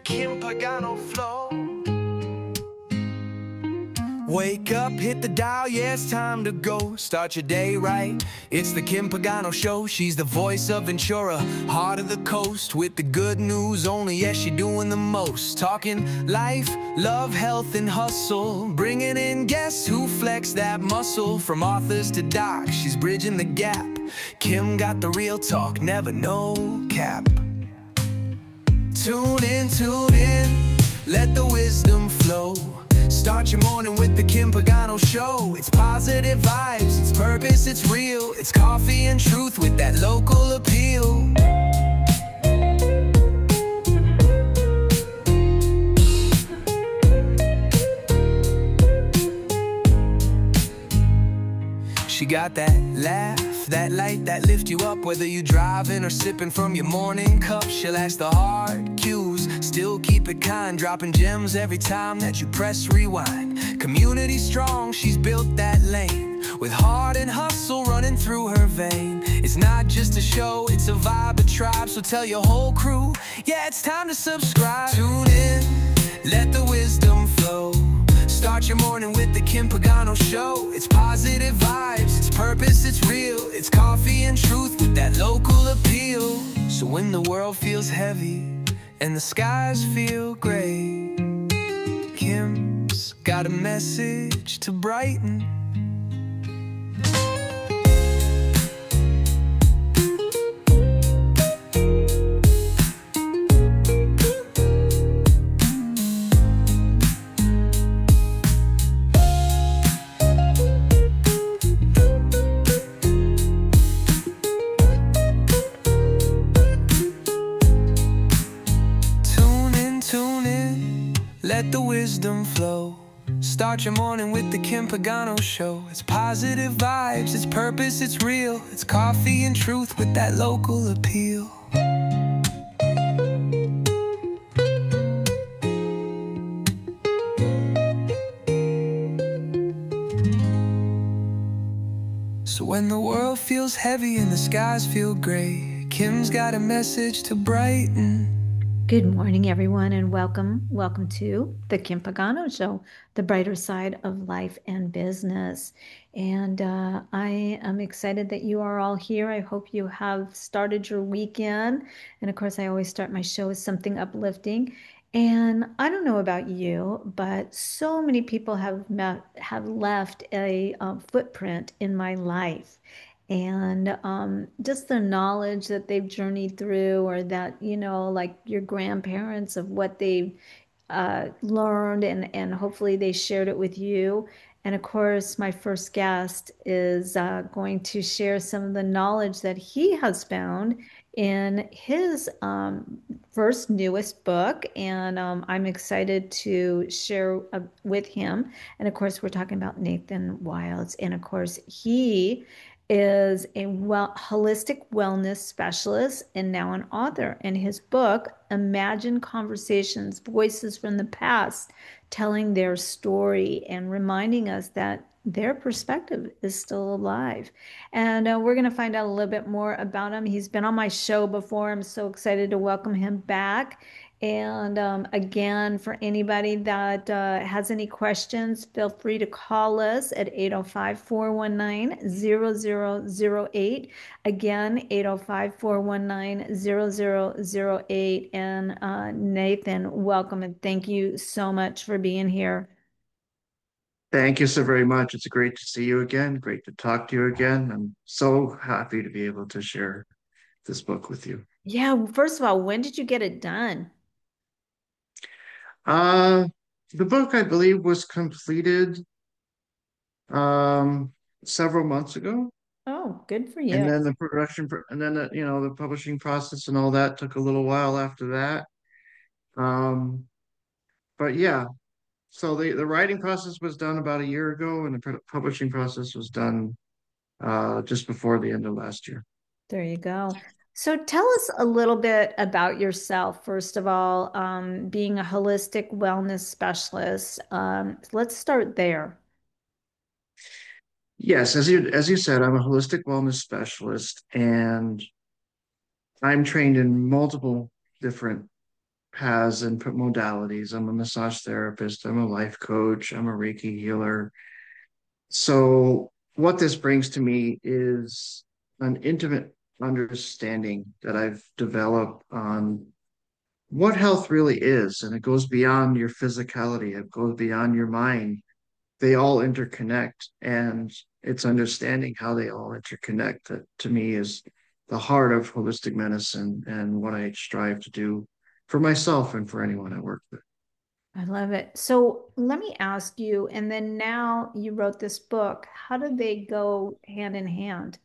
Kim Pagano flow. Wake up, hit the dial, yeah, it's time to go. Start your day right, it's the Kim Pagano Show. She's the voice of Ventura, heart of the coast. With the good news only, yeah, she doing the most. Talking life, love, health, and hustle. Bringing in guests who flex that muscle. From authors to docs, she's bridging the gap. Kim got the real talk, never no cap. Tune in, let the wisdom flow. Start your morning with the Kim Pagano Show. It's positive vibes, it's purpose, it's real. It's coffee and truth with that local appeal. She got that laugh, that light that lift you up. Whether you driving or sipping from your morning cup, she'll ask the hard cues, still keep it kind, dropping gems every time that you press rewind. Community strong, she's built that lane, with heart and hustle running through her vein. It's not just a show, it's a vibe, a tribe. So tell your whole crew, yeah, it's time to subscribe. Tune in, let the wisdom flow. Start your morning with the Kim Pagano Show. It's positive vibes, it's purpose, it's real. It's coffee and truth with that local appeal. So when the world feels heavy and the skies feel gray, Kim's got a message to brighten. Let the wisdom flow. Start your morning with the Kim Pagano Show. It's positive vibes, it's purpose, it's real. It's coffee and truth with that local appeal. So when the world feels heavy and the skies feel gray, Kim's got a message to brighten. Good morning, everyone, and welcome to the Kim Pagano Show, the brighter side of life and business. And I am excited that you are all here. I hope you have started your weekend. And of course, I always start my show with something uplifting. And I don't know about you, but so many people have left a footprint in my life. And just the knowledge that they've journeyed through, or that, like your grandparents, of what they've learned, and hopefully they shared it with you. And of course, my first guest is going to share some of the knowledge that he has found in his first newest book. And I'm excited to share with him. And of course, we're talking about Nathan Wilds. And of course, he is a holistic wellness specialist and now an author. And his book, Imagine Conversations, Voices from the Past, telling their story and reminding us that their perspective is still alive. And we're going to find out a little bit more about him. He's been on my show before. I'm so excited to welcome him back. And again, for anybody that has any questions, feel free to call us at 805-419-0008. Again, 805-419-0008. And Nathan, welcome, and thank you so much for being here. Thank you so very much. It's great to see you again. Great to talk to you again. I'm so happy to be able to share this book with you. Yeah, first of all, when did you get it done? Uh, the book, I believe, was completed several months ago, Oh, good for and you. then the publishing process and all that took a little while after that. Um, but yeah, so the writing process was done about a year ago, and the publishing process was done just before the end of last year. There you go. So tell us a little bit about yourself, first of all, being a holistic wellness specialist. Let's start there. Yes, as you said, I'm a holistic wellness specialist, and I'm trained in multiple different paths and modalities. I'm a massage therapist, I'm a life coach, I'm a Reiki healer. So, what this brings to me is an intimate understanding that I've developed on what health really is. And it goes beyond your physicality, it goes beyond your mind. They all interconnect, and it's understanding how they all interconnect that to me is the heart of holistic medicine and what I strive to do for myself and for anyone I work with. I love it. So let me ask you, and then now you wrote this book, how do they go hand in hand?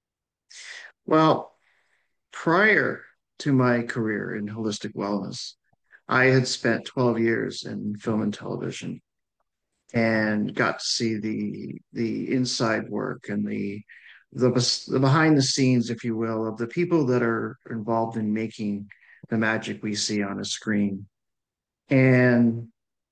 Well, prior to my career in holistic wellness, I had spent 12 years in film and television and got to see the inside work and the behind the scenes, if you will, of the people that are involved in making the magic we see on a screen. And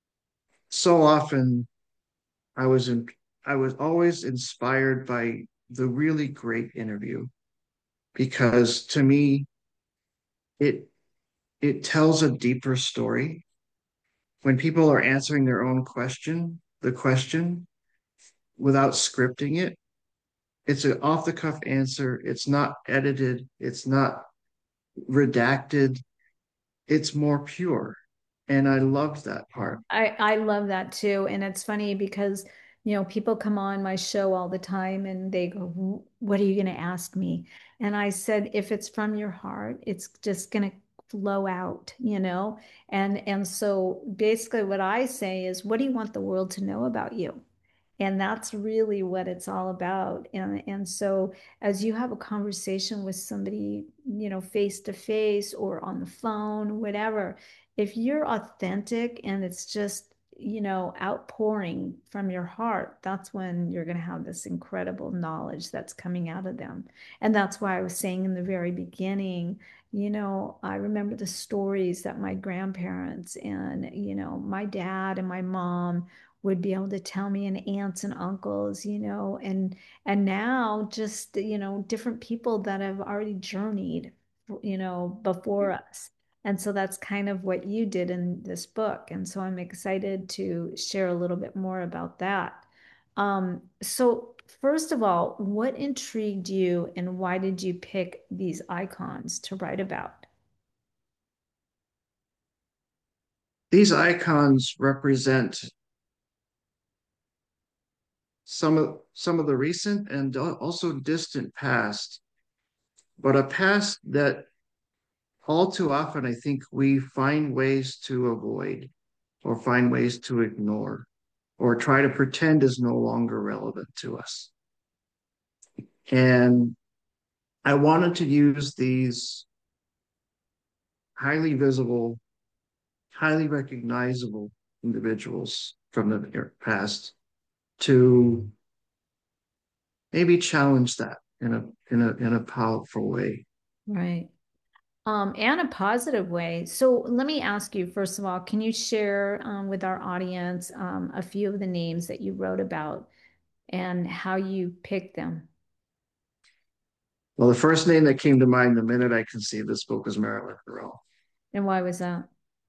so often I was in, I was always inspired by the really great interview because to me it it tells a deeper story when people are answering their own the question without scripting it. It's an off the cuff answer. It's not edited. It's not redacted. It's more pure. And I loved that part. I love that too. And it's funny because, people come on my show all the time and they go, "What are you going to ask me?" And I said, if it's from your heart, it's just going to flow out, you know? And so basically what I say is, what do you want the world to know about you? And that's really what it's all about. And so as you have a conversation with somebody, face to face or on the phone, whatever, if you're authentic and it's just, outpouring from your heart, that's when you're going to have this incredible knowledge that's coming out of them. And that's why I was saying in the very beginning, I remember the stories that my grandparents and, my dad and my mom would be able to tell me, and aunts and uncles, and now just, different people that have already journeyed, before us. And so that's kind of what you did in this book. And so I'm excited to share a little bit more about that. So first of all, what intrigued you and why did you pick these icons to write about? These icons represent some of the recent and also distant past, but a past that all too often I think we find ways to avoid or find ways to ignore or try to pretend is no longer relevant to us. And I wanted to use these highly visible, highly recognizable individuals from the past to maybe challenge that in a powerful way. Right. And a positive way. So let me ask you, first of all, can you share with our audience a few of the names that you wrote about and how you picked them? Well, the first name that came to mind the minute I conceived this book was Marilyn Monroe. And why was that?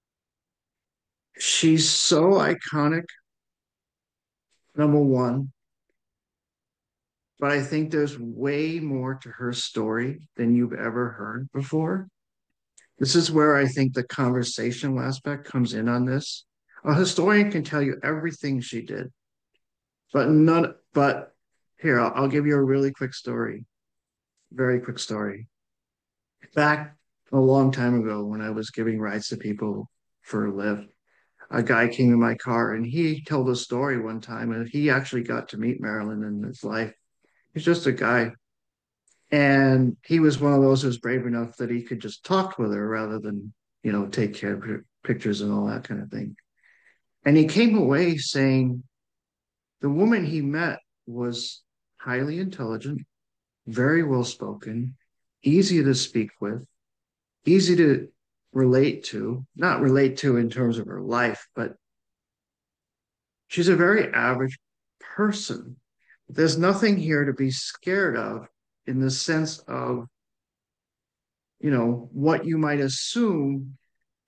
She's so iconic, number one, but I think there's way more to her story than you've ever heard before. This is where I think the conversational aspect comes in on this. A historian can tell you everything she did, but none, but here, I'll give you a really quick story, very quick story. Back a long time ago, when I was giving rides to people for a lift, a guy came in my car and he told a story one time, and he actually got to meet Marilyn in his life. He's just a guy. And he was one of those who was brave enough that he could just talk with her rather than, take care of her pictures and all that kind of thing. And he came away saying the woman he met was highly intelligent, very well spoken, easy to speak with, easy to relate to, not relate to in terms of her life, but she's a very average person. There's nothing here to be scared of in the sense of, what you might assume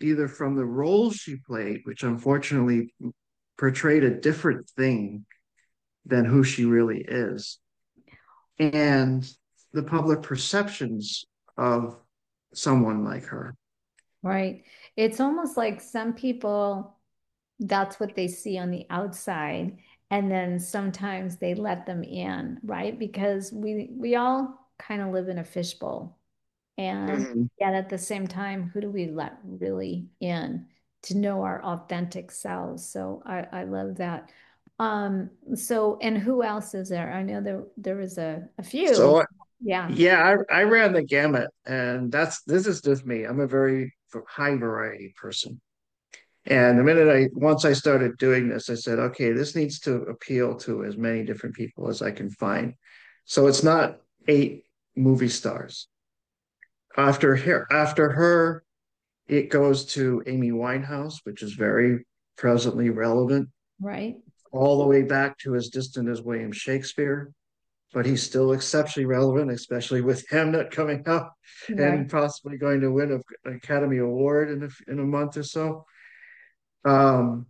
either from the role she played, which unfortunately portrayed a different thing than who she really is, and the public perceptions of someone like her. Right. It's almost like some people, that's what they see on the outside, and then sometimes they let them in, right? Because we all kind of live in a fishbowl. And Mhm. yet at the same time, who do we let really in to know our authentic selves? So I love that. So and who else is there? I know there was a few. So Yeah, yeah, I ran the gamut, and this is just me. I'm a very high variety person. And the minute once I started doing this, I said, okay, this needs to appeal to as many different people as I can find. So it's not eight movie stars. After her, it goes to Amy Winehouse, which is very presently relevant, right. all the way back to as distant as William Shakespeare. But he's still exceptionally relevant, especially with Hamnet coming out Right. and possibly going to win an Academy Award in a month or so. Um,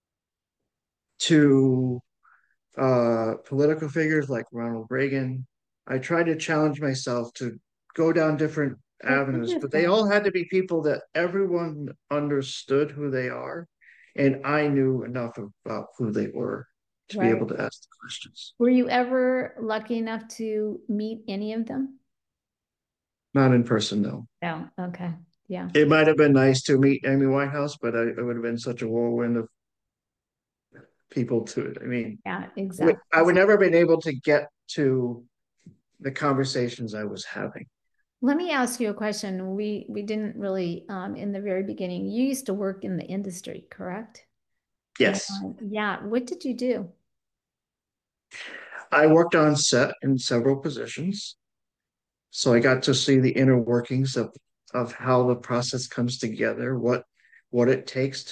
to political figures like Ronald Reagan. I tried to challenge myself to go down different That's avenues, but they interesting. all had to be people that everyone understood who they are, and I knew enough about who they were to be able Right. to ask the questions. Were you ever lucky enough to meet any of them? Not in person, though. No. Okay. Yeah. It might have been nice to meet Amy Whitehouse, but it would have been such a whirlwind of people to it. I mean, Yeah, I exactly. would never have been able to get to the conversations I was having. Let me ask you a question. We didn't really in the very beginning. You used to work in the industry, correct? And Yes. yeah, what did you do? I worked on set in several positions, so I got to see the inner workings of how the process comes together, what it takes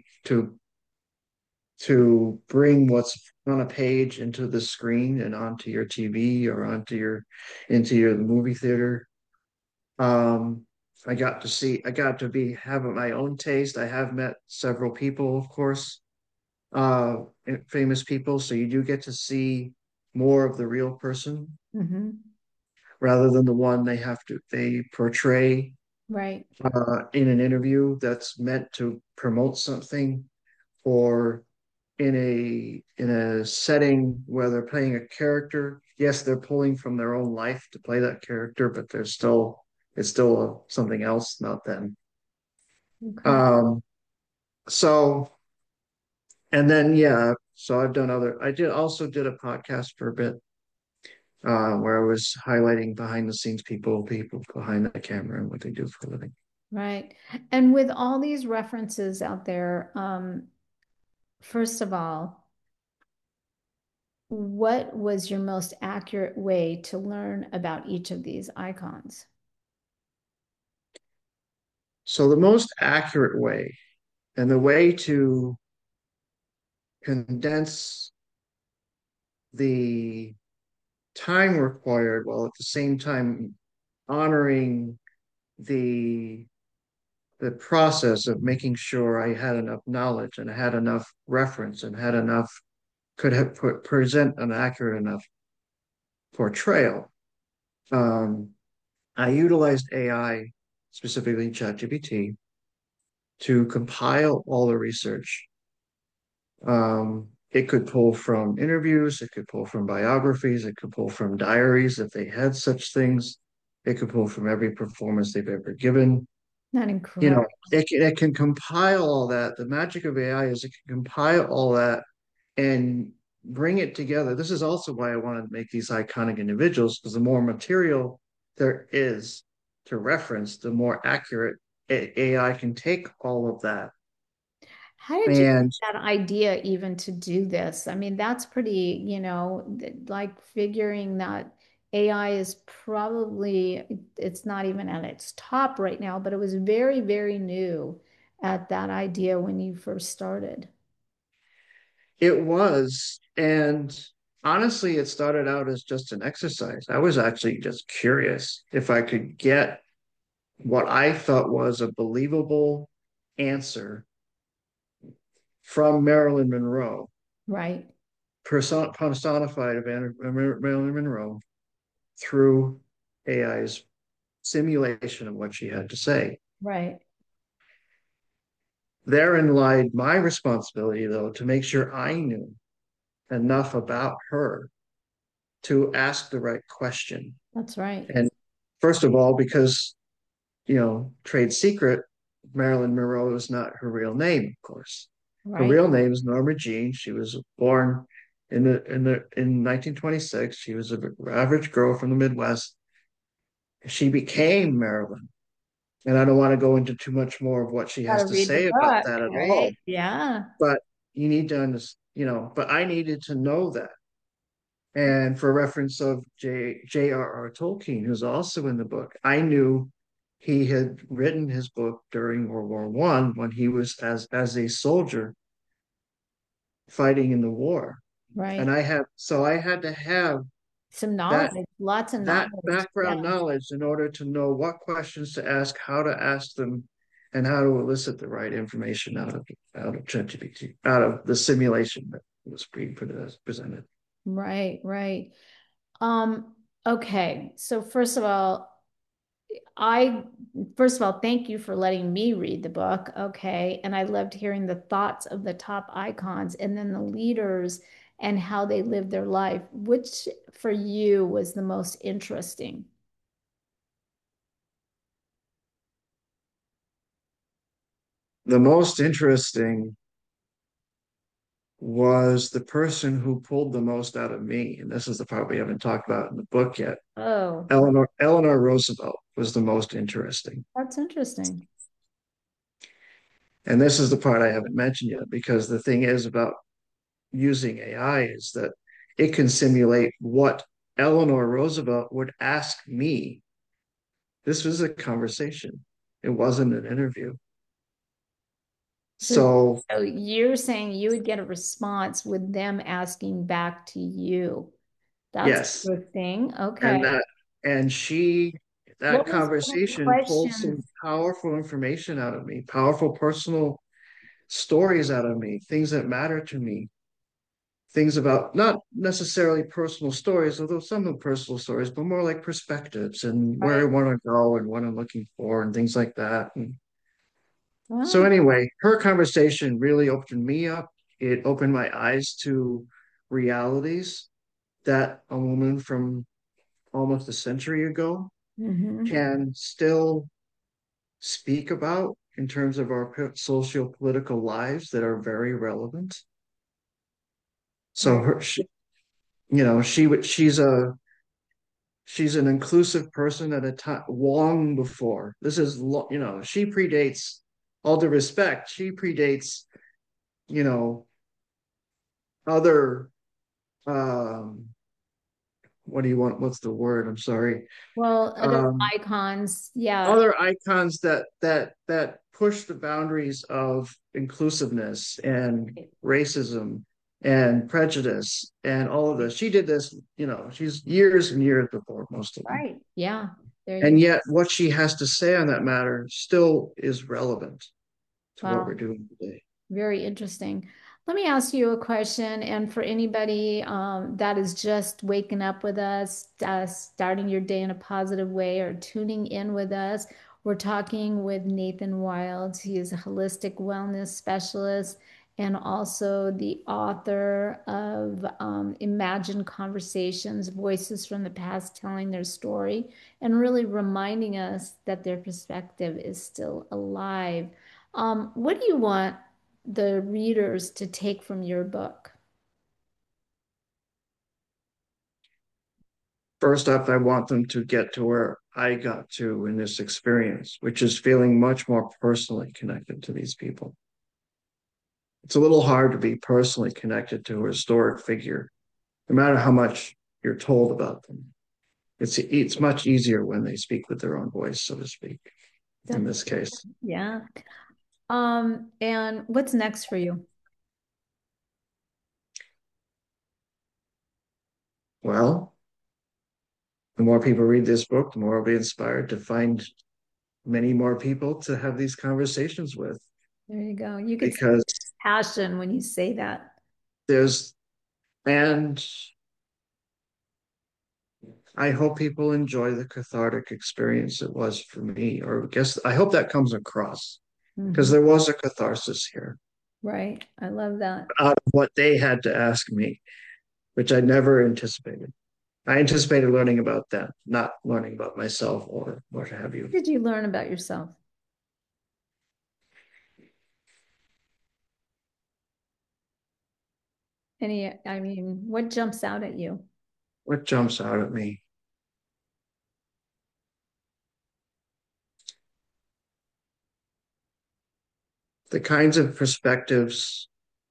to bring what's on a page into the screen and onto your TV or into your movie theater. Um, I got to be having my own taste. I have met several people, of course, uh, famous people, so you do get to see more of the real person Hmm. rather than the one they portray Right. in an interview that's meant to promote something, or in a setting where they're playing a character. Yes, they're pulling from their own life to play that character, but it's still something else, not them. Okay. Um, so and then yeah, so I did a podcast for a bit, where I was highlighting behind the scenes people behind the camera and what they do for a living. Right. And with all these references out there, first of all, what was your most accurate way to learn about each of these icons? So the most accurate way and the way to condense the time required while at the same time honoring the the process of making sure I had enough knowledge and I had enough reference and had enough could have present an accurate enough portrayal. Um, I utilized AI, specifically ChatGPT, to compile all the research. It could pull from interviews, it could pull from biographies, it could pull from diaries if they had such things. It could pull from every performance they've ever given. Not You know, incredible. it can compile all that. The magic of AI is it can compile all that and bring it together. This is also why I want to make these iconic individuals, because the more material there is to reference, the more accurate AI can take all of that. How did you And get that idea even to do this? I mean, that's pretty, like figuring that AI is probably, it's not even at its top right now, but it was very, very new at that idea when you first started. it was, and honestly, it started out as just an exercise. I was actually just curious if I could get what I thought was a believable answer from Marilyn Monroe, Right. personified of Marilyn Monroe through AI's simulation of what she had to say. Right. Therein lied my responsibility, though, to make sure I knew enough about her to ask the right question. That's right. And first of all, because, trade secret, Marilyn Monroe is not her real name, of course. Her Right. real name is Norma Jean. She was born in 1926. She was an average girl from the Midwest. She became Marilyn. And I don't want to go into too much more of what she Got has to to read the say about book, that at all. right? Yeah. But you need to understand, but I needed to know that. And for reference of J.R.R. Tolkien, who's also in the book, I knew he had written his book during World War One when he was as a soldier fighting in the war. And Right. I had to have Some that knowledge, lots of that knowledge. Yeah. background knowledge in order to know what questions to ask, how to ask them, and how to elicit the right information out of ChatGPT, out of the simulation that was being presented. Right. Right. Um, okay. So I first of all, thank you for letting me read the book. Okay. And I loved hearing the thoughts of the top icons and then the leaders and how they lived their life. Which for you was the most interesting? The most interesting was the person who pulled the most out of me, and this is the part we haven't talked about in the book yet. Oh, Eleanor Roosevelt was the most interesting. that's interesting. And this is the part I haven't mentioned yet, because the thing is about using AI is that it can simulate what Eleanor Roosevelt would ask me. This was a conversation. It wasn't an interview. So, So so you're saying you would get a response with them asking back to you. That's yes, interesting. and Okay. that What was one of the conversation pulled some questions? powerful information out of me, powerful personal stories out of me, things that matter to me, things about not necessarily personal stories, although some of personal stories, but more like perspectives and where I Right. want to go and what I'm looking for and things like that. And so Wow. anyway, her conversation really opened me up. It opened my eyes to realities that a woman from almost a century ago Hmm. can still speak about in terms of our social political lives that are very relevant. So Right. her, she's an inclusive person at a time long before this is she predates, all due respect, she predates you know other um what do you want, what's the word, I'm sorry, Well, other um icons, yeah. other icons that push the boundaries of inclusiveness and racism and prejudice and all of this. She did this, she's years and years before most of them. Right. Yeah. There you And go. yet what she has to say on that matter still is relevant to what we're Wow. doing today. Very interesting. Let me ask you a question. And for anybody that is just waking up with us, starting your day in a positive way, or tuning in with us, we're talking with Nathan Wild. He is a holistic wellness specialist and also the author of Imagine Conversations, Voices from the Past Telling Their Story, and really reminding us that their perspective is still alive. What do you want the readers to take from your book? First up, I want them to get to where I got to in this experience, which is feeling much more personally connected to these people. It's a little hard to be personally connected to a historic figure, no matter how much you're told about them. It's much easier when they speak with their own voice, so to speak, in That's this case. yeah. And what's next for you? Well, the more people read this book, the more I'll be inspired to find many more people to have these conversations with. There you go. You can see because passion when you say that. there's, and I hope people enjoy the cathartic experience it was for me, or I hope that comes across because Mhm. there was a catharsis here Right. I love that. out of what they had to ask me, which I never anticipated. I anticipated learning about them, not learning about myself or what have you. What did you learn about yourself? I mean, what jumps out at you? What jumps out at me? The kinds of perspectives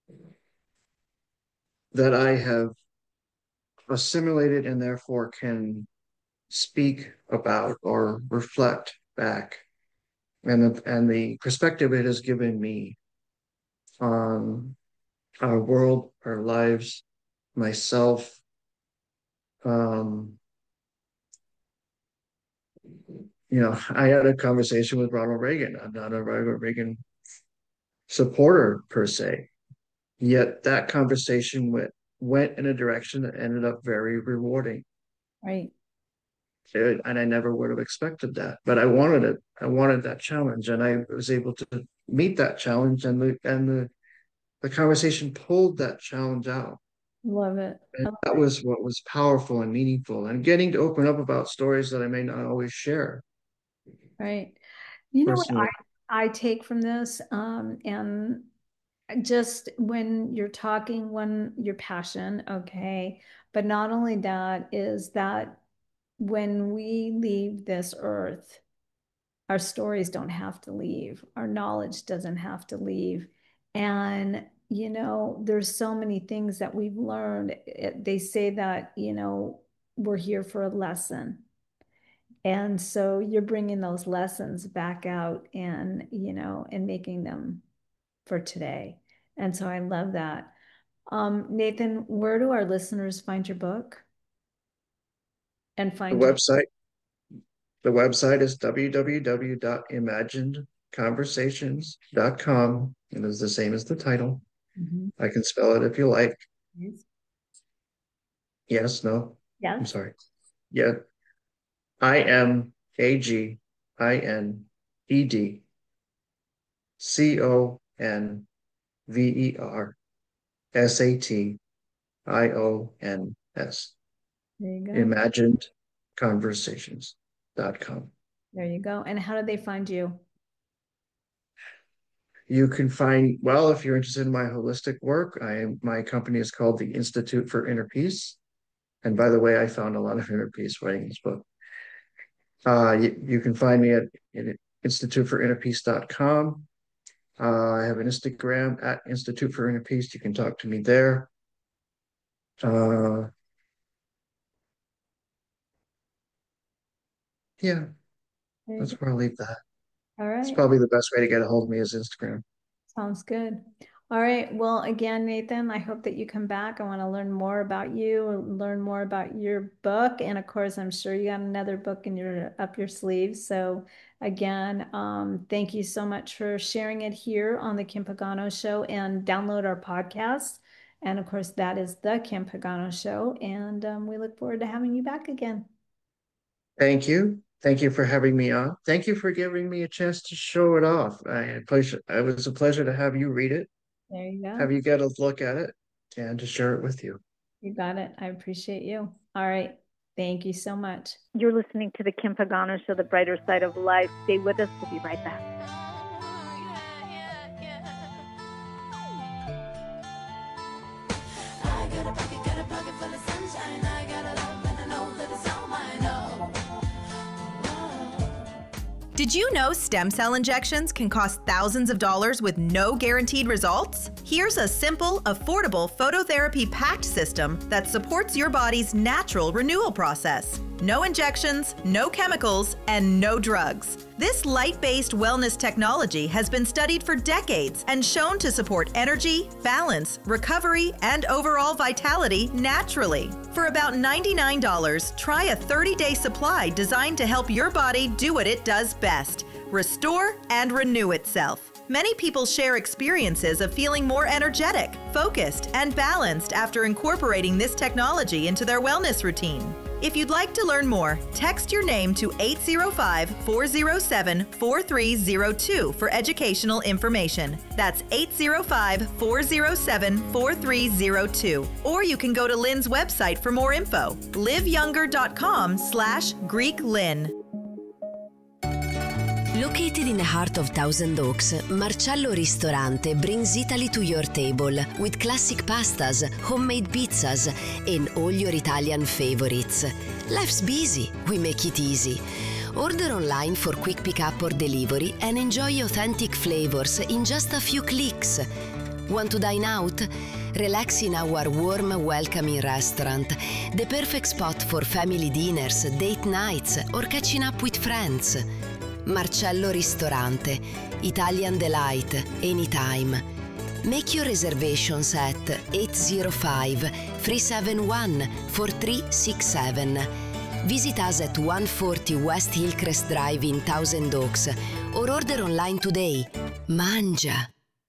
that I have assimilated and therefore can speak about or reflect back, and the perspective it has given me on our world, our lives, myself. Um, I had a conversation with Ronald Reagan. I'm not a Ronald Reagan supporter per se, yet that conversation went in a direction that ended up very rewarding. Right. And I never would have expected that, but I wanted it. I wanted that challenge, and I was able to meet that challenge, and the conversation pulled that challenge out. Love it. And that was what was powerful and meaningful, and getting to open up about stories that I may not always share Right. You know what personally. I take from this, and just when you're talking, when your passion, okay, but not only that, is that when we leave this earth, our stories don't have to leave, our knowledge doesn't have to leave. And, there's so many things that we've learned. They say that, we're here for a lesson. And so you're bringing those lessons back out and making them for today. And so I love that. Nathan, where do our listeners find your book and The find you? website, the website is www.imaginedconversations.com, and it's the same as the title. Mhm. I can spell it if you like. Yes. Yes, no, I'm Yes. sorry. Yeah, ImaginedConversations. There you go. Imaginedconversations.com. There you go. And how do they find you? You can find, well, if you're interested in my holistic work, my company is called the Institute for Inner Peace. And by the way, I found a lot of inner peace writing this book. You can find me at instituteforinnerpeace.com. I have an Instagram at Institute for Inner Peace. You can talk to me there. Uh, yeah, There you go. that's where I'll leave that. All It's right. probably the best way to get a hold of me is Instagram. Sounds good. All right. Well, again, Nathan, I hope that you come back. I want to learn more about you, learn more about your book. And of course, I'm sure you got another book in your up your sleeve. So again, thank you so much for sharing it here on the Kim Pagano Show, and download our podcast. And of course, that is the Kim Pagano Show. And we look forward to having you back again. Thank you. Thank you for having me on. Thank you for giving me a chance to show it off. It was a pleasure to have you read it, There you go. have you get a look at it, and to share it with you. You got it. I appreciate you. All right. Thank you so much. You're listening to the Kim Pagano Show, The Brighter Side of Life. Stay with us. We'll be right back. Did you know stem cell injections can cost thousands of dollars with no guaranteed results? Here's a simple, affordable phototherapy-packed system that supports your body's natural renewal process. No injections, no chemicals, and no drugs. This light-based wellness technology has been studied for decades and shown to support energy, balance, recovery, and overall vitality naturally. For about $99, try a 30-day supply designed to help your body do what it does best: restore and renew itself. Many people share experiences of feeling more energetic, focused, and balanced after incorporating this technology into their wellness routine. If you'd like to learn more, text your name to 805-407-4302 for educational information. That's 805-407-4302. Or you can go to Lynn's website for more info, liveyounger.com/GreekLynn. Located in the heart of Thousand Oaks, Marcello Ristorante brings Italy to your table with classic pastas, homemade pizzas, and all your Italian favorites. Life's busy, we make it easy. Order online for quick pickup or delivery and enjoy authentic flavors in just a few clicks. Want to dine out? Relax in our warm, welcoming restaurant, the perfect spot for family dinners, date nights, or catching up with friends. Marcello Ristorante, Italian delight, anytime. Make your reservations at 805-371-4367. Visit us at 140 West Hillcrest Drive in Thousand Oaks or order online today. Mangia!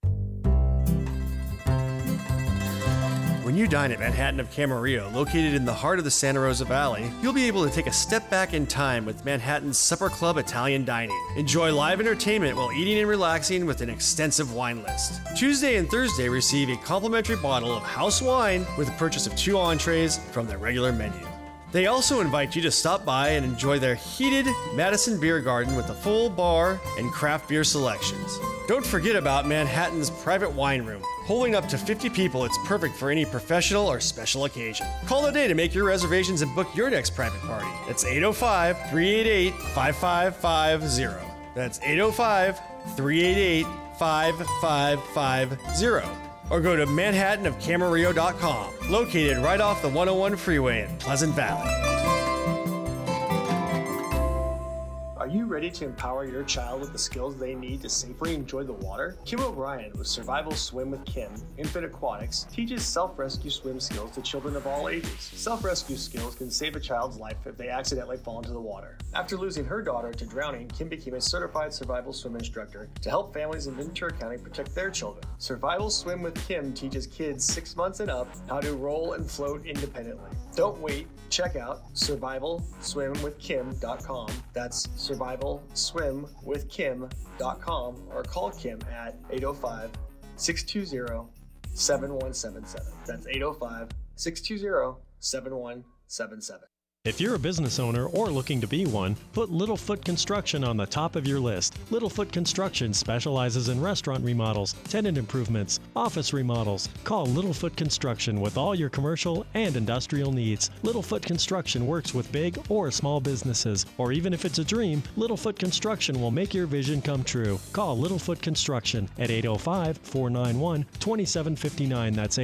When you dine at Manhattan of Camarillo, located in the heart of the Santa Rosa Valley, you'll be able to take a step back in time with Manhattan's Supper Club Italian Dining. Enjoy live entertainment while eating and relaxing with an extensive wine list. Tuesday and Thursday receive a complimentary bottle of house wine with the purchase of 2 entrees from their regular menu. They also invite you to stop by and enjoy their heated Madison Beer Garden with a full bar and craft beer selections. Don't forget about Manhattan's private wine room. Holding up to 50 people, it's perfect for any professional or special occasion. Call today to make your reservations and book your next private party. That's 805-388-5550. That's 805-388-5550. Or go to manhattanofcamarillo.com, located right off the 101 freeway in Pleasant Valley. Are you ready to empower your child with the skills they need to safely enjoy the water? Kim O'Brien with Survival Swim with Kim, Infant Aquatics, teaches self-rescue swim skills to children of all ages. Self-rescue skills can save a child's life if they accidentally fall into the water. After losing her daughter to drowning, Kim became a certified survival swim instructor to help families in Ventura County protect their children. Survival Swim with Kim teaches kids 6 months and up how to roll and float independently. Don't wait. Check out survivalswimwithkim.com. That's survivalswimwithkim.com or call Kim at 805-620-7177. That's 805-620-7177. If you're a business owner or looking to be one, put Littlefoot Construction on the top of your list. Littlefoot Construction specializes in restaurant remodels, tenant improvements, office remodels. Call Littlefoot Construction with all your commercial and industrial needs. Littlefoot Construction works with big or small businesses, or even if it's a dream, Littlefoot Construction will make your vision come true. Call Littlefoot Construction at 805-491-2759. That's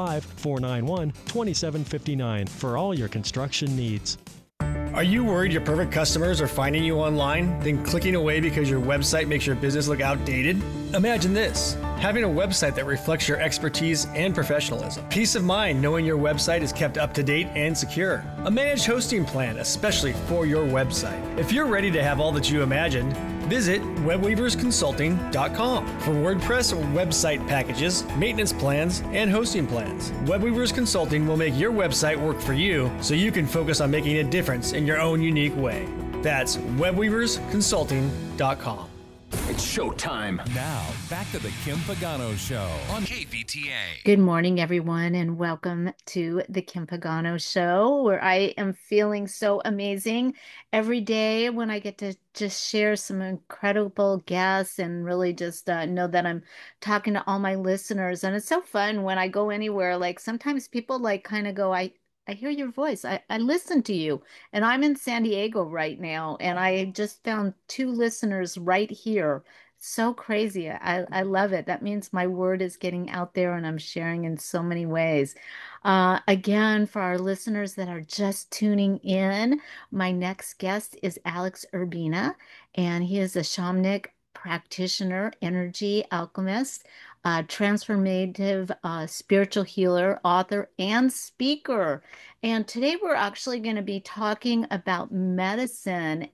805-491-2759 for all your construction needs. Are you worried your perfect customers are finding you online, then clicking away because your website makes your business look outdated? Imagine this: having a website that reflects your expertise and professionalism. Peace of mind knowing your website is kept up to date and secure. A managed hosting plan, especially for your website. If you're ready to have all that you imagined, visit webweaversconsulting.com for WordPress website packages, maintenance plans, and hosting plans. Webweavers Consulting will make your website work for you so you can focus on making a difference in your own unique way. That's webweaversconsulting.com. It's showtime. Now, back to the Kim Pagano Show on KVTA. Good morning, everyone, and welcome to the Kim Pagano Show, where I am feeling so amazing every day when I get to just share some incredible guests and really just know that I'm talking to all my listeners. And it's so fun when I go anywhere. Like sometimes people like kind of go, I hear your voice. I listen to you. And I'm in San Diego right now. And I just found 2 listeners right here. So crazy. I love it. That means my word is getting out there and I'm sharing in so many ways. Again, for our listeners that are just tuning in, my next guest is Alex Urbina, and he is a shamanic practitioner, energy alchemist. transformative spiritual healer, author, and speaker. And today we're actually going to be talking about medicine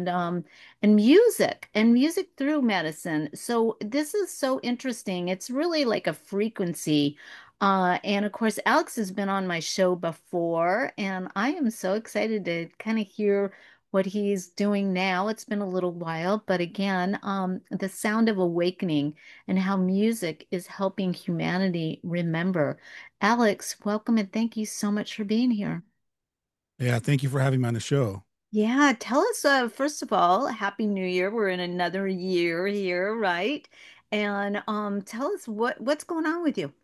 and music through medicine. So this is so interesting. It's really like a frequency. And of course, Alex has been on my show before, and I am so excited to kind of hear what he's doing now. It's been a little while, but again, the sound of awakening and how music is helping humanity remember. Alex, welcome and thank you so much for being here. Yeah, thank you for having me on the show. Yeah, tell us, first of all, Happy New Year. We're in another year here, right? And tell us what's going on with you.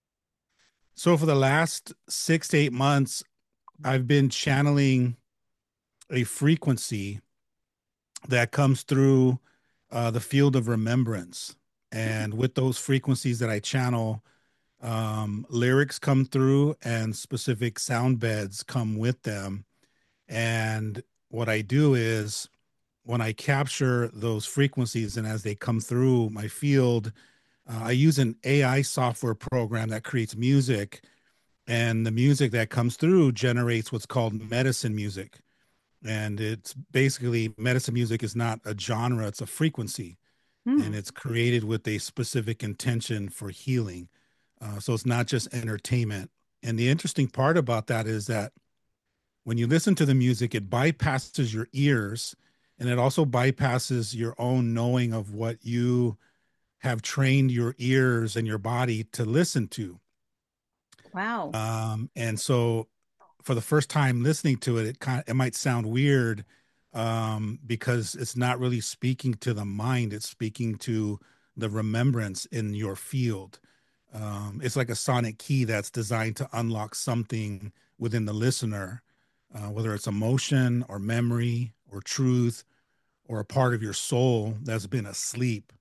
So for the last 6 to 8 months, I've been channeling a frequency that comes through the field of remembrance. And with those frequencies that I channel, lyrics come through and specific sound beds come with them. And what I do is when I capture those frequencies and as they come through my field, I use an AI software program that creates music, and the music that comes through generates what's called medicine music. And it's basically medicine music is not a genre, it's a frequency, and it's created with a specific intention for healing. So it's not just entertainment. And the interesting part about that is that when you listen to the music, it bypasses your ears and it also bypasses your own knowing of what you have trained your ears and your body to listen to. Wow. And so for the first time listening to it, it might sound weird because it's not really speaking to the mind. It's speaking to the remembrance in your field. It's like a sonic key that's designed to unlock something within the listener, whether it's emotion or memory or truth or a part of your soul that's been asleep.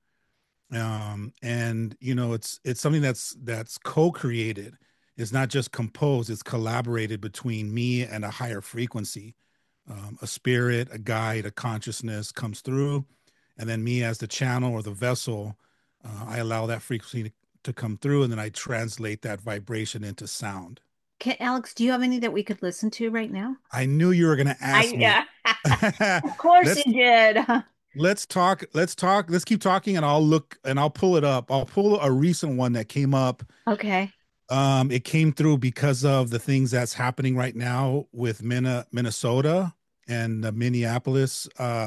And you know, it's something that's co-created. It's not just composed, it's collaborated between me and a higher frequency. A spirit, a guide, a consciousness comes through, and then me as the channel or the vessel, I allow that frequency to come through, and then I translate that vibration into sound. Alex, do you have any that we could listen to right now? I knew you were going to ask me. Yeah. Of course let's you did. let's talk. Let's keep talking, and I'll pull it up. I'll pull a recent one that came up. Okay. It came through because of the things that's happening right now with Minnesota and Minneapolis,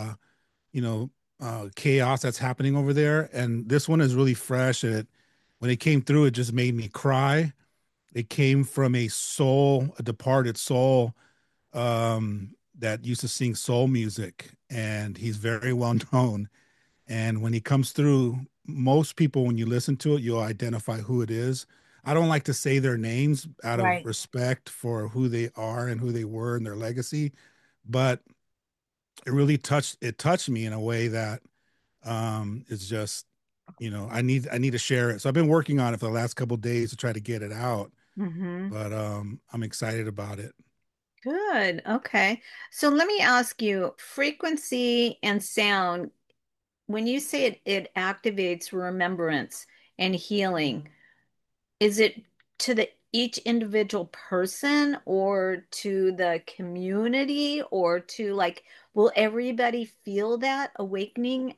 chaos that's happening over there. And this one is really fresh. And when it came through, it just made me cry. It came from a departed soul, that used to sing soul music, and he's very well known. And when he comes through, most people, when you listen to it, you'll identify who it is. I don't like to say their names out of Right. respect for who they are and who they were and their legacy, but it touched me in a way that it's just, I need to share it. So I've been working on it for the last couple of days to try to get it out, Mm-hmm. but I'm excited about it. Good. Okay. So let me ask you, frequency and sound, when you say it activates remembrance and healing, is it to the each individual person or to the community or to like, will everybody feel that awakening,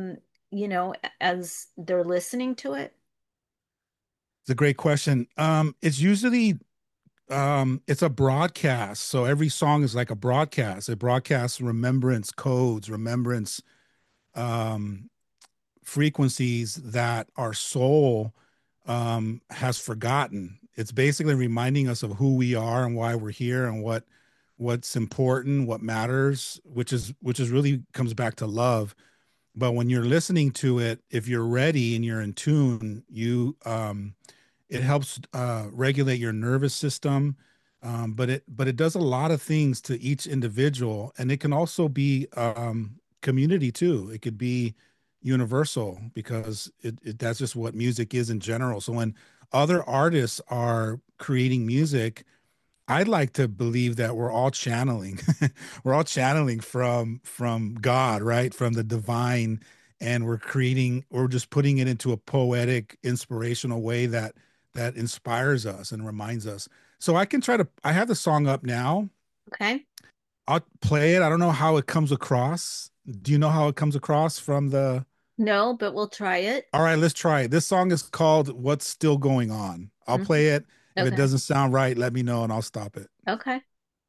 as they're listening to it? It's a great question. It's usually it's a broadcast. So every song is like a broadcast. It broadcasts remembrance codes, remembrance um, frequencies that our soul has forgotten. It's basically reminding us of who we are and why we're here and what's important, what matters, which is really comes back to love. But when you're listening to it, if you're ready and you're in tune, it helps regulate your nervous system. But it does a lot of things to each individual, and it can also be community too. It could be universal because that's just what music is in general. So when other artists are creating music, I'd like to believe that we're all channeling we're all channeling from God, right? From the divine and we're just putting it into a poetic, inspirational way that inspires us and reminds us. So I have the song up now. Okay. I'll play it. I don't know how it comes across. Do you know how it comes across from the... No, but we'll try it. All right, let's try it. This song is called What's Still Going On. I'll play it. If it doesn't sound right, let me know and I'll stop it. Okay.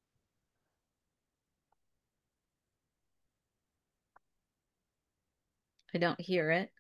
I don't hear it.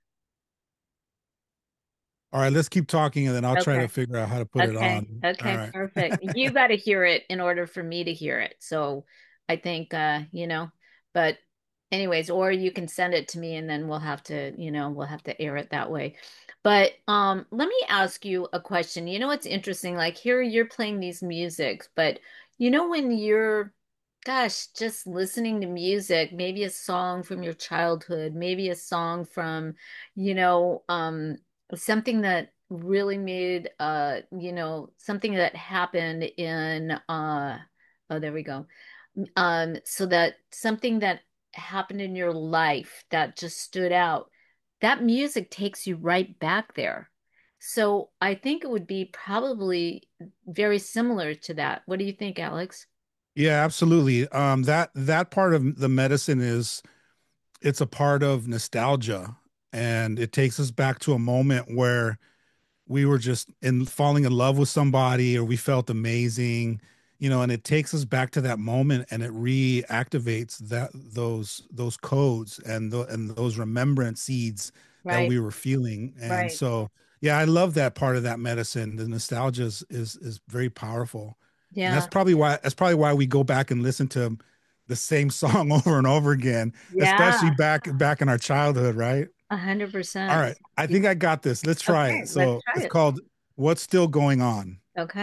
All right, let's keep talking and then I'll try to figure out how to put it on. Okay, right. Perfect. You got to hear it in order for me to hear it. So I think, but anyways, or you can send it to me and then we'll have to air it that way. But let me ask you a question. You know, it's interesting, like here you're playing these musics, but when you're, gosh, just listening to music, maybe a song from your childhood, maybe a song from, something that really made something that happened in oh, there we go. So that something that happened in your life that just stood out, that music takes you right back there. So I think it would be probably very similar to that. What do you think, Alex? Yeah, absolutely. That part of the medicine it's a part of nostalgia, and it takes us back to a moment where we were just falling in love with somebody, or we felt amazing, and it takes us back to that moment, and it reactivates those codes and those remembrance seeds that we were feeling. And so, yeah, I love that part of that medicine. The nostalgia is very powerful. Yeah. And that's probably why we go back and listen to the same song over and over again, especially back in our childhood, right? 100%. All right. I think I got this. Let's try it. So it's called What's Still Going On. Okay.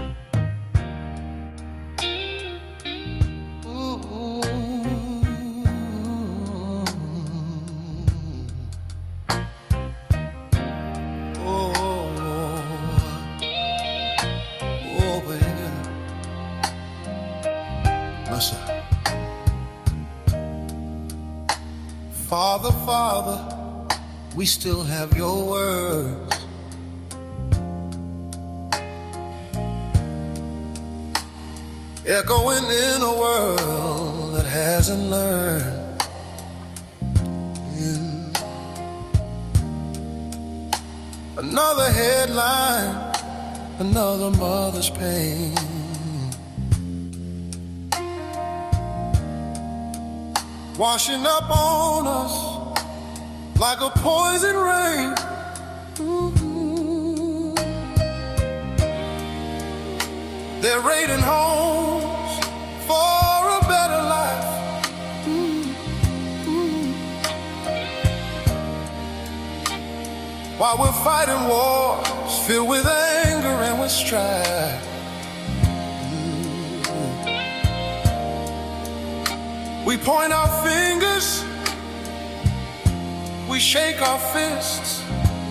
Father, Father, we still have your words. Echoing in a world that hasn't learned. Another headline, another mother's pain. Washing up on us like a poison rain. They're raiding homes for a better life. While we're fighting wars filled with anger and with strife. We point our fingers, we shake our fists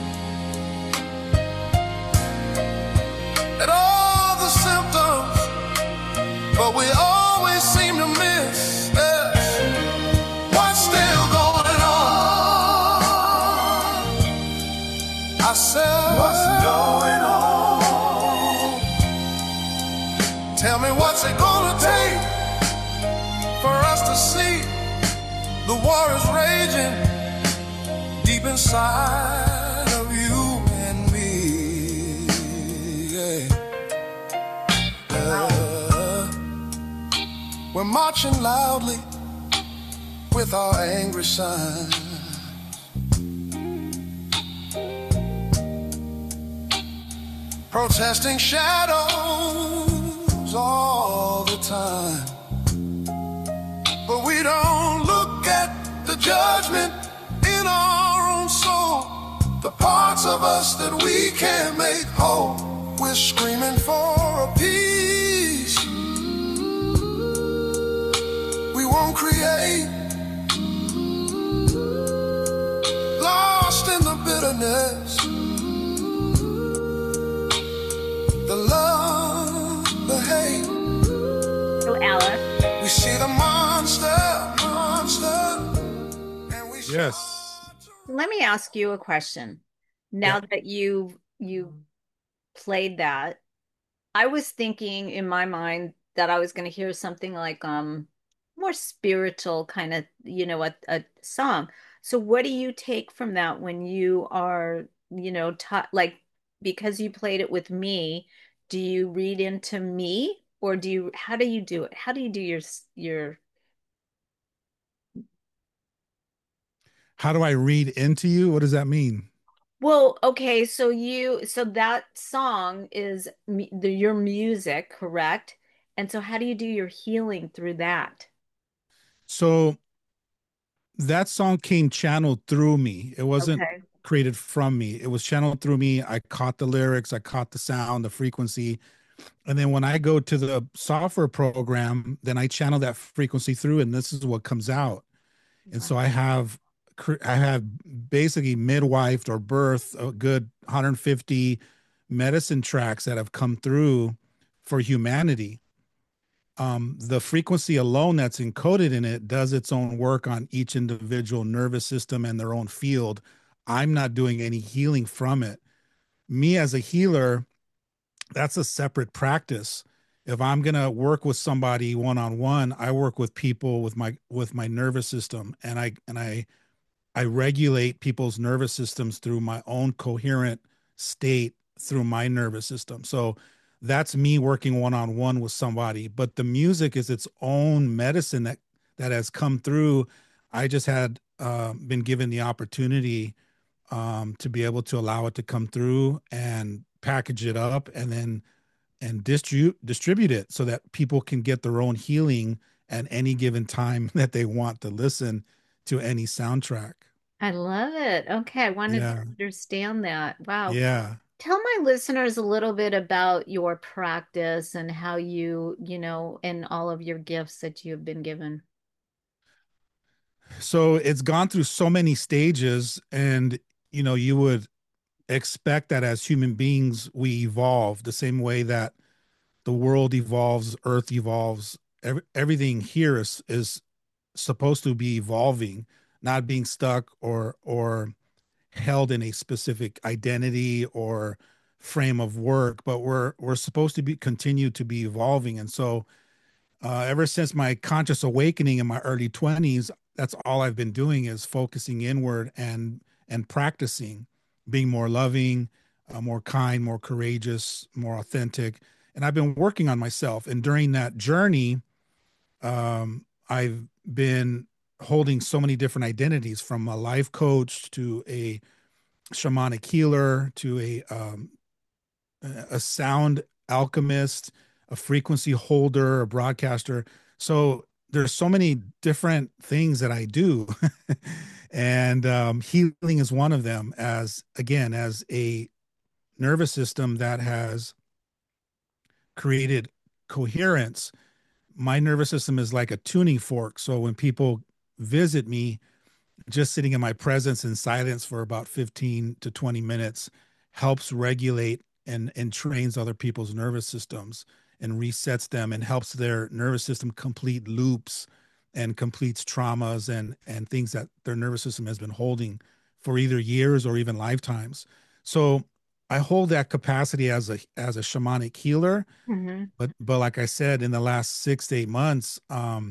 at all the symptoms, but we always seem to miss what's still going on. I said, what's going on? Tell me, what's it gonna take for us to see the war is raging deep inside of you and me? We're marching loudly with our angry signs, protesting shadows all the time. But we don't look at the judgment in our own soul, the parts of us that we can't make whole. We're screaming for a peace we won't create, lost in the bitterness, the love, the hate. So Alice, we see the monster. Yes. let me ask you a question. Now Yeah. that you played that, I was thinking in my mind that I was going to hear something like more spiritual kind of, a song. So what do you take from that when you are, taught like because you played it with me, do you read into me or how do you do it? How do you do your How do I read into you? What does that mean? Well, okay, so that song is your music, correct? And so how do you do your healing through that? So that song came channeled through me. It wasn't Okay. created from me. It was channeled through me. I caught the lyrics, I caught the sound, the frequency. And then when I go to the software program, then I channel that frequency through, and this is what comes out. And so I have basically midwifed or birth a good 150 medicine tracks that have come through for humanity. The frequency alone that's encoded in it does its own work on each individual nervous system and their own field. I'm not doing any healing from it. Me as a healer, that's a separate practice. If I'm going to work with somebody one on one, I work with people with my nervous system, and I regulate people's nervous systems through my own coherent state through my nervous system. So that's me working one on one with somebody. But the music is its own medicine that has come through. I just had been given the opportunity to be able to allow it to come through and package it up and then and distribute it so that people can get their own healing at any given time that they want to listen to any soundtrack. I love it. Okay, I wanted to Yeah. understand that. Wow. Yeah. Tell my listeners a little bit about your practice and how and all of your gifts that you've been given. So it's gone through so many stages, and you would expect that as human beings we evolve the same way that the world evolves, earth evolves. Everything here is supposed to be evolving, not being stuck or held in a specific identity or frame of work, but we're supposed to be continue to be evolving. And so ever since my conscious awakening in my early 20s, that's all I've been doing is focusing inward and practicing being more loving, more kind, more courageous, more authentic. And I've been working on myself. And during that journey, I've been holding so many different identities, from a life coach to a shamanic healer to a sound alchemist, a frequency holder, a broadcaster. So there's so many different things that I do. And healing is one of them, as again, as a nervous system that has created coherence. My nervous system is like a tuning fork. So when people visit me, just sitting in my presence in silence for about 15 to 20 minutes helps regulate and trains other people's nervous systems and resets them and helps their nervous system complete loops and completes traumas and things that their nervous system has been holding for either years or even lifetimes. So I hold that capacity as a shamanic healer, Hmm. but like I said, in the last 6 to 8 months,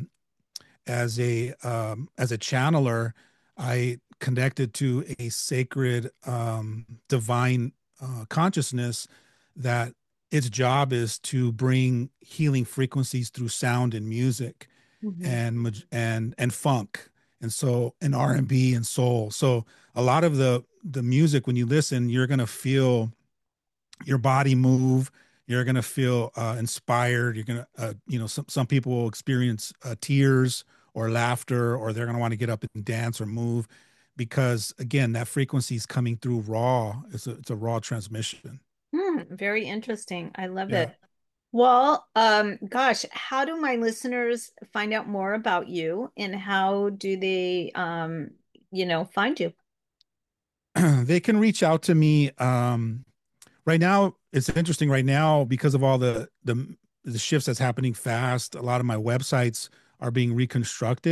as a channeler, I connected to a sacred divine consciousness that its job is to bring healing frequencies through sound and music Hmm. and funk, and so and R&B and soul. So a lot of the music, when you listen, you're going to feel your body move. You're going to feel inspired. You're going to, some people will experience tears or laughter, or they're going to want to get up and dance or move because, again, that frequency is coming through raw. It's a raw transmission. Very interesting. I love Yeah. it. Well, gosh, how do my listeners find out more about you and how do they, find you? They can reach out to me. Right now, it's interesting right now because of all the shifts that's happening fast. A lot of my websites are being reconstructed.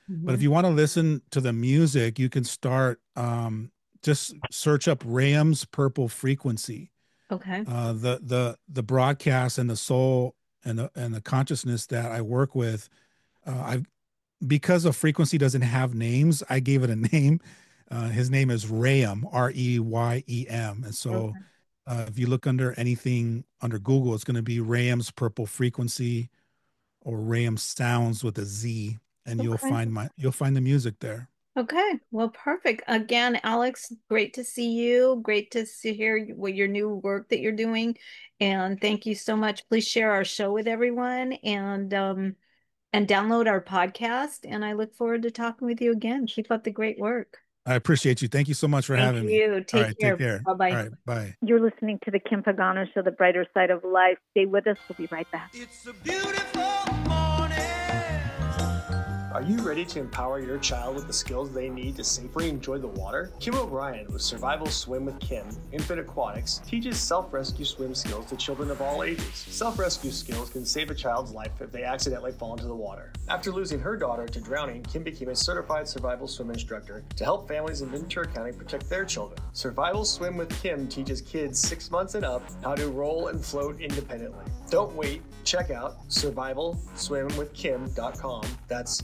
But if you want to listen to the music, you can start just search up Rayam's Purple Frequency. Okay. The broadcast and the soul and the consciousness that I work with, because a frequency doesn't have names, I gave it a name. His name is Rayam, Reyem, and so if you look under anything under Google, it's going to be Rayam's Purple Frequency or Rayam Sounds with a Z, and you'll find the music there. Okay, well, perfect. Again, Alex, great to see you. Great to hear what your new work that you're doing, and thank you so much. Please share our show with everyone, and download our podcast. And I look forward to talking with you again. Keep up the great work. I appreciate you. Thank you so much for having me. Thank you. Take care. Take care. Bye-bye. All right, bye. You're listening to the Kim Pagano Show, the brighter side of life. Stay with us. We'll be right back. It's a beautiful morning. Are you ready to empower your child with the skills they need to safely enjoy the water? Kim O'Brien with Survival Swim with Kim, Infant Aquatics, teaches self-rescue swim skills to children of all ages. Self-rescue skills can save a child's life if they accidentally fall into the water. After losing her daughter to drowning, Kim became a certified survival swim instructor to help families in Ventura County protect their children. Survival Swim with Kim teaches kids 6 months and up how to roll and float independently. Don't wait. Check out survivalswimwithkim.com. That's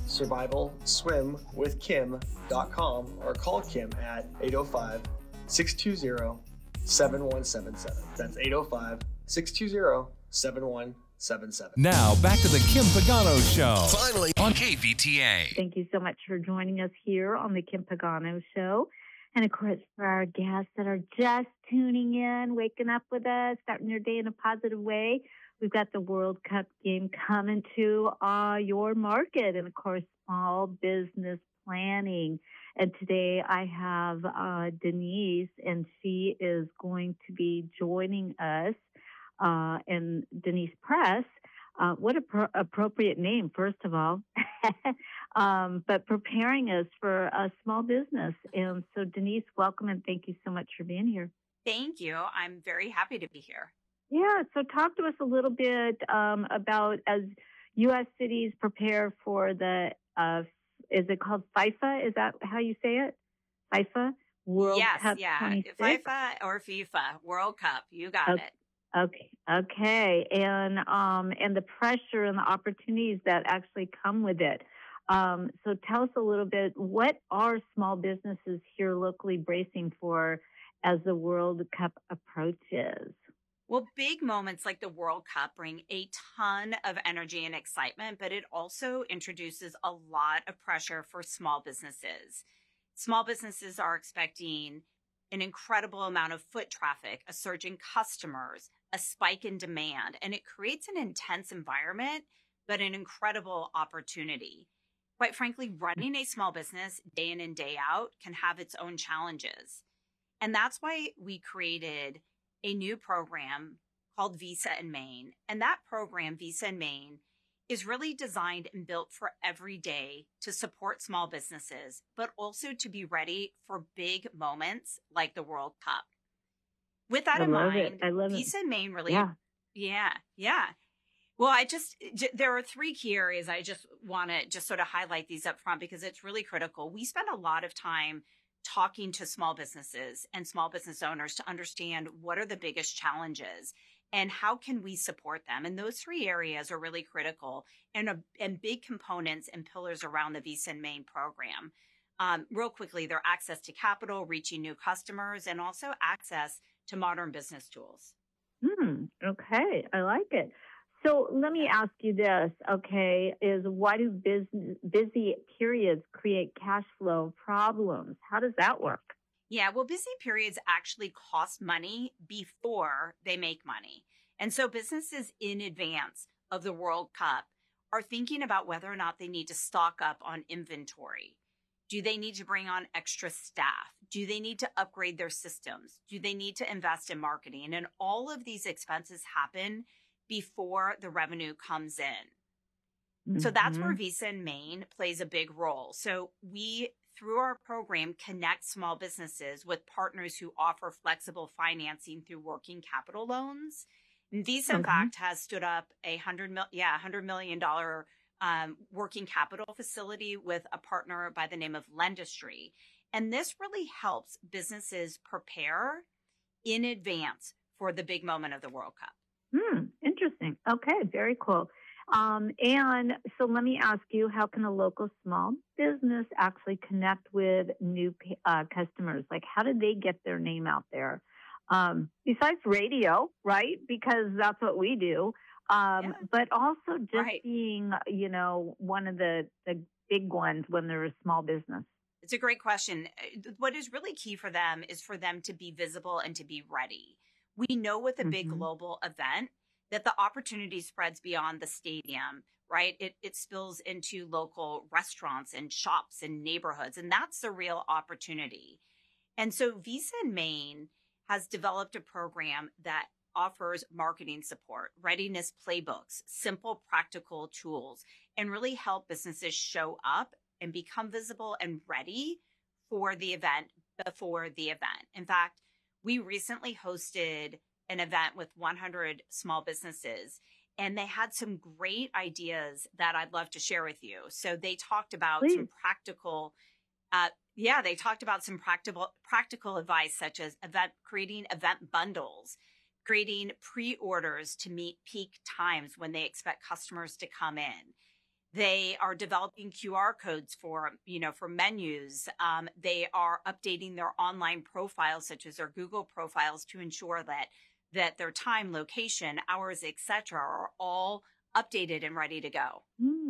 survivalswimwithkim.com, or call Kim at 805-620-7177. That's 805-620-7177. Now back to the Kim Pagano Show. Finally on KVTA. Thank you so much for joining us here on the Kim Pagano Show. And of course, for our guests that are just tuning in, waking up with us, starting their day in a positive way, we've got the World Cup game coming to your market, and of course, small business planning. And today I have Denise, and she is going to be joining us, and Denise Press. What appropriate name, first of all, but preparing us for a small business. And so, Denise, welcome, and thank you so much for being here. Thank you. I'm very happy to be here. Yeah, so talk to us a little bit about as U.S. cities prepare for the, is it called FIFA? Is that how you say it? FIFA? World Cup 26? FIFA or FIFA, World Cup. You got it. Okay. And the pressure and the opportunities that actually come with it. So tell us a little bit, what are small businesses here locally bracing for as the World Cup approaches? Well, big moments like the World Cup bring a ton of energy and excitement, but it also introduces a lot of pressure for small businesses. Small businesses are expecting an incredible amount of foot traffic, a surge in customers, a spike in demand, and it creates an intense environment, but an incredible opportunity. Quite frankly, running a small business day in and day out can have its own challenges. And that's why we created a new program called Visa in Maine. And that program, Visa in Maine, is really designed and built for every day to support small businesses, but also to be ready for big moments like the World Cup. With that in mind, Visa in Maine really, yeah. Well, there are 3 key areas. I just want to just sort of highlight these up front because it's really critical. We spend a lot of time talking to small businesses and small business owners to understand what are the biggest challenges and how can we support them. And those 3 areas are really critical and big components and pillars around the Visa in Maine program. Real quickly, they're access to capital, reaching new customers, and also access to modern business tools. Okay, I like it. So let me ask you this, okay, is why do busy periods create cash flow problems? How does that work? Yeah, well, busy periods actually cost money before they make money. And so businesses in advance of the World Cup are thinking about whether or not they need to stock up on inventory. Do they need to bring on extra staff? Do they need to upgrade their systems? Do they need to invest in marketing? And all of these expenses happen before the revenue comes in. So that's where Visa in Maine plays a big role. So we, through our program, connect small businesses with partners who offer flexible financing through working capital loans. And Visa, in fact, has stood up $100 million working capital facility with a partner by the name of Lendistry. And this really helps businesses prepare in advance for the big moment of the World Cup. Interesting. Okay, very cool. And so let me ask you, how can a local small business actually connect with new customers? Like, how do they get their name out there? Besides radio, right? Because that's what we do. But also just being, one of the big ones when they're a small business. It's a great question. What is really key for them is for them to be visible and to be ready. We know with a big global event that the opportunity spreads beyond the stadium, right? It spills into local restaurants and shops and neighborhoods, and that's the real opportunity. And so Visa in Maine has developed a program that offers marketing support, readiness playbooks, simple practical tools, and really help businesses show up and become visible and ready for the event before the event. In fact, we recently hosted an event with 100 small businesses, and they had some great ideas that I'd love to share with you. So they talked about some practical, practical advice, such as creating event bundles, creating pre-orders to meet peak times when they expect customers to come in. They are developing QR codes for menus. They are updating their online profiles, such as their Google profiles, to ensure that their time, location, hours, etc., are all updated and ready to go.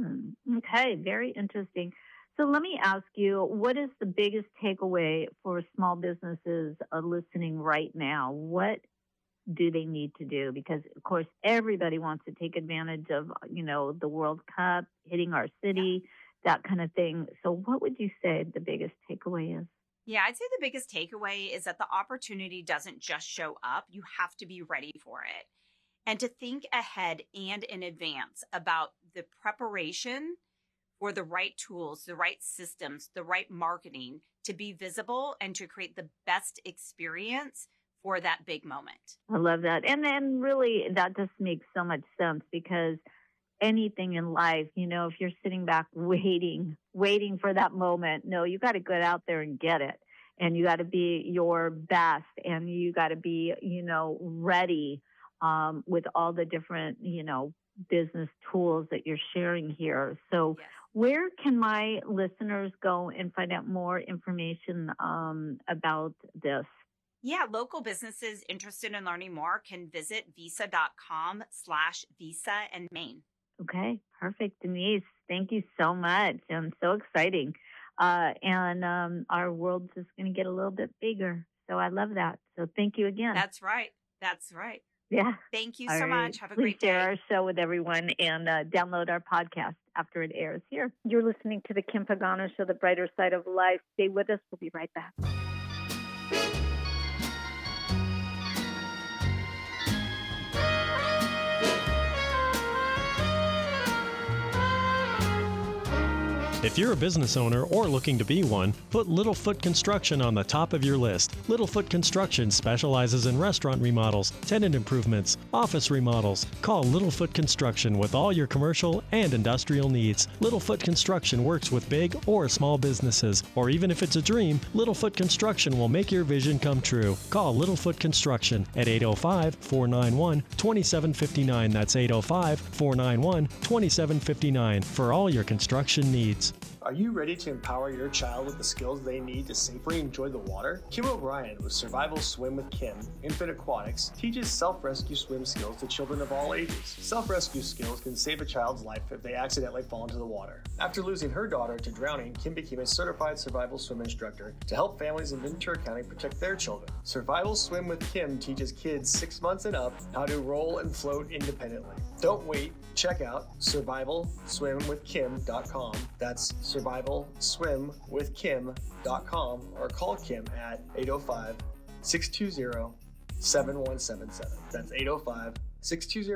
Okay, very interesting. So let me ask you, what is the biggest takeaway for small businesses listening right now? What do they need to do? Because, of course, everybody wants to take advantage of, the World Cup, hitting our city, that kind of thing. So what would you say the biggest takeaway is? Yeah, I'd say the biggest takeaway is that the opportunity doesn't just show up. You have to be ready for it. And to think ahead and in advance about the preparation for the right tools, the right systems, the right marketing to be visible and to create the best experience for that big moment. I love that. And then really that just makes so much sense, because anything in life, if you're sitting back waiting for that moment, no, you got to get out there and get it. And you got to be your best, and you got to be, ready with all the different, business tools that you're sharing here. So where can my listeners go and find out more information about this? Yeah, local businesses interested in learning more can visit visa.com/Visa and Maine. Okay, perfect. Denise, thank you so much. I'm so exciting. And our world's just going to get a little bit bigger. So I love that. So thank you again. That's right. Yeah. Thank you so much. Have a great day. Please share our show with everyone and download our podcast after it airs here. You're listening to the Kim Pagano Show, The Brighter Side of Life. Stay with us. We'll be right back. If you're a business owner or looking to be one, put Littlefoot Construction on the top of your list. Littlefoot Construction specializes in restaurant remodels, tenant improvements, office remodels. Call Littlefoot Construction with all your commercial and industrial needs. Littlefoot Construction works with big or small businesses, or even if it's a dream, Littlefoot Construction will make your vision come true. Call Littlefoot Construction at 805-491-2759. That's 805-491-2759 for all your construction needs. Are you ready to empower your child with the skills they need to safely enjoy the water? Kim O'Brien with Survival Swim with Kim, Infant Aquatics, teaches self-rescue swim skills to children of all ages. Self-rescue skills can save a child's life if they accidentally fall into the water. After losing her daughter to drowning, Kim became a certified survival swim instructor to help families in Ventura County protect their children. Survival Swim with Kim teaches kids 6 months and up how to roll and float independently. Don't wait. Check out survivalswimwithkim.com. That's survivalswimwithkim.com, or call Kim at 805-620-7177. That's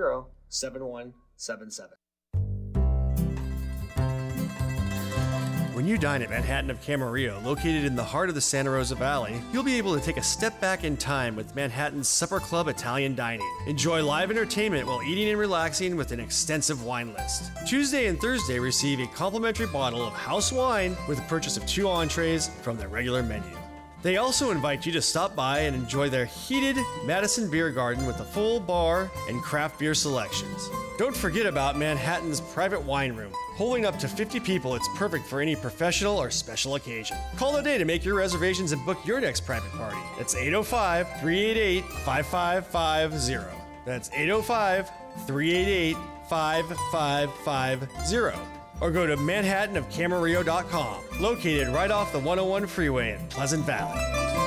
805-620-7177. When you dine at Manhattan of Camarillo, located in the heart of the Santa Rosa Valley, you'll be able to take a step back in time with Manhattan's Supper Club Italian Dining. Enjoy live entertainment while eating and relaxing with an extensive wine list. Tuesday and Thursday receive a complimentary bottle of house wine with the purchase of 2 entrees from their regular menu. They also invite you to stop by and enjoy their heated Madison Beer Garden with a full bar and craft beer selections. Don't forget about Manhattan's private wine room. Holding up to 50 people, it's perfect for any professional or special occasion. Call today to make your reservations and book your next private party. It's 805-388-5550. That's 805-388-5550. Or go to manhattanofcamarillo.com, located right off the 101 freeway in Pleasant Valley.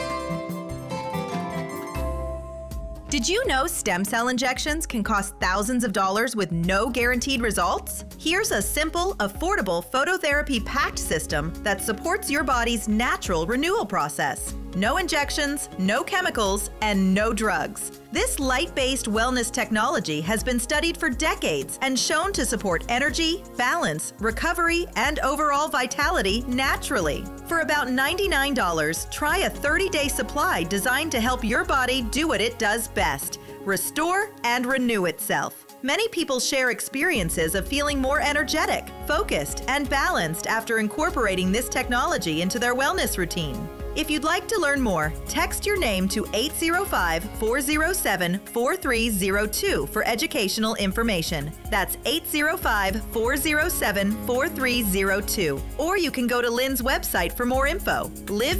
Did you know stem cell injections can cost thousands of dollars with no guaranteed results? Here's a simple, affordable phototherapy packed system that supports your body's natural renewal process. No injections, no chemicals, and no drugs. This light-based wellness technology has been studied for decades and shown to support energy, balance, recovery, and overall vitality naturally. For about $99, try a 30-day supply designed to help your body do what it does best: restore and renew itself. Many people share experiences of feeling more energetic, focused, and balanced after incorporating this technology into their wellness routine. If you'd like to learn more, text your name to 805-407-4302 for educational information. That's 805-407-4302. Or you can go to Lynn's website for more info,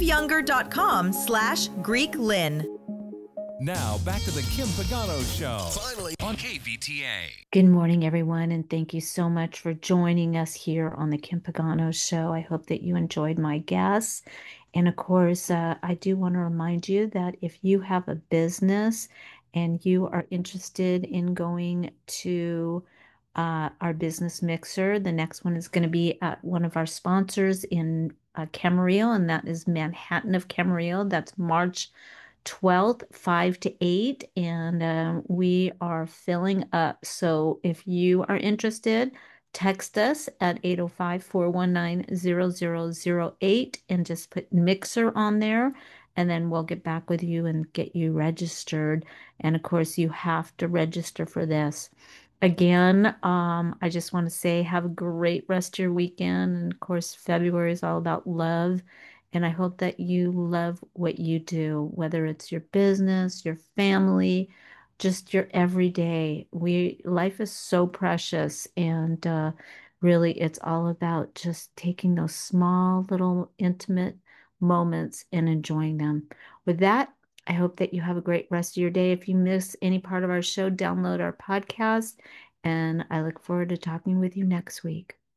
liveyounger.com/GreekLynn. Now, back to the Kim Pagano Show. Finally on KVTA. Good morning, everyone, and thank you so much for joining us here on the Kim Pagano Show. I hope that you enjoyed my guests. And of course, I do want to remind you that if you have a business and you are interested in going to our business mixer, the next one is going to be at one of our sponsors in Camarillo, and that is Manhattan of Camarillo. That's March 12th, 5 to 8, and we are filling up. So if you are interested, text us at 805-419-0008 and just put mixer on there, and then we'll get back with you and get you registered. And of course, you have to register for this. Again, I just want to say have a great rest of your weekend. And of course, February is all about love. And I hope that you love what you do, whether it's your business, your family, just your everyday. Life is so precious, and really it's all about just taking those small little intimate moments and enjoying them. With that, I hope that you have a great rest of your day. If you miss any part of our show, download our podcast, and I look forward to talking with you next week.